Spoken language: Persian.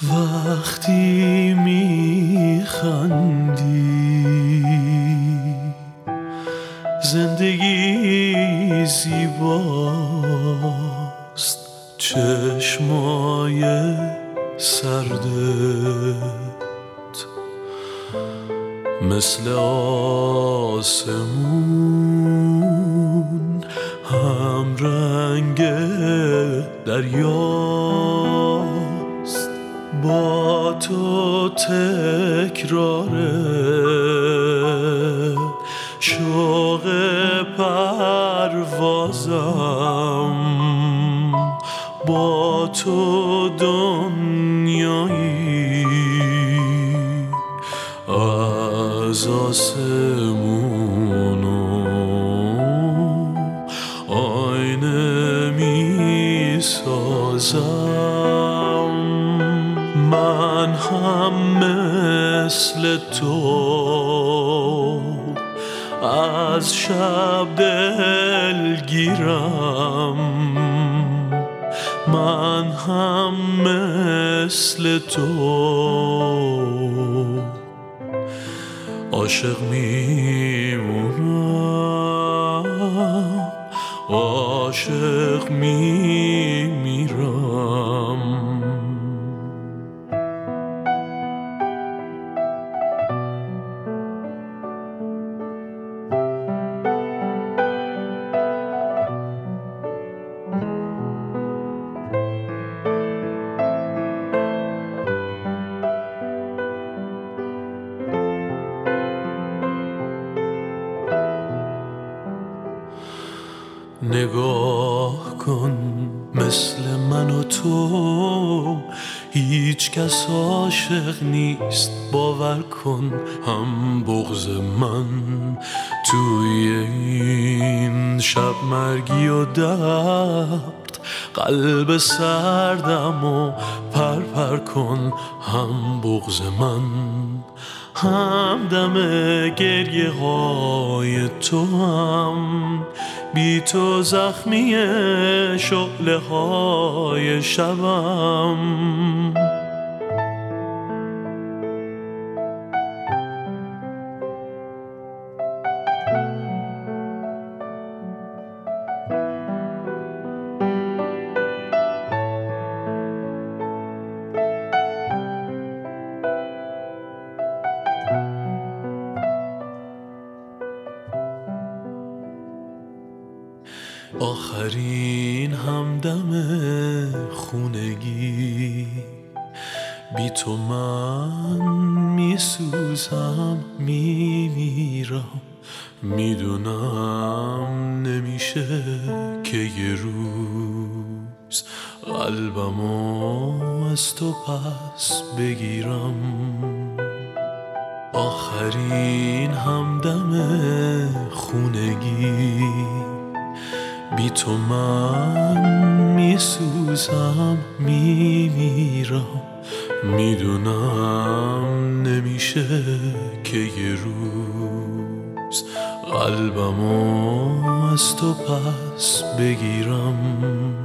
وقتی میخندی زندگی زیباست، چشمای سردت مثل آسمون هم رنگ دریاست. با تو تکراره شوق پروازم، با تو دنیایی از آسمون و آینه می سازم. من هم مثل تو از شب دلگیرم، من هم مثل تو عاشق میمونم، عاشق میمیرم. نگاه کن مثل من و تو هیچ کس عاشق نیست، باور کن. هم بغض من توی این شب مرگی و درد، قلب سردم و پر کن. هم بغض من هم دم گریه های تو، هم بی تو زخمی شعله های شبم. آخرین همدم خونگی، بی تو من میسوزم میمیرم. میدونم نمیشه که یه روز قلبمو از تو پس بگیرم. آخرین همدم خونگی، بی تو من میسوزم میمیرم. میدونم نمیشه که یه روز قلبمو از تو پس بگیرم.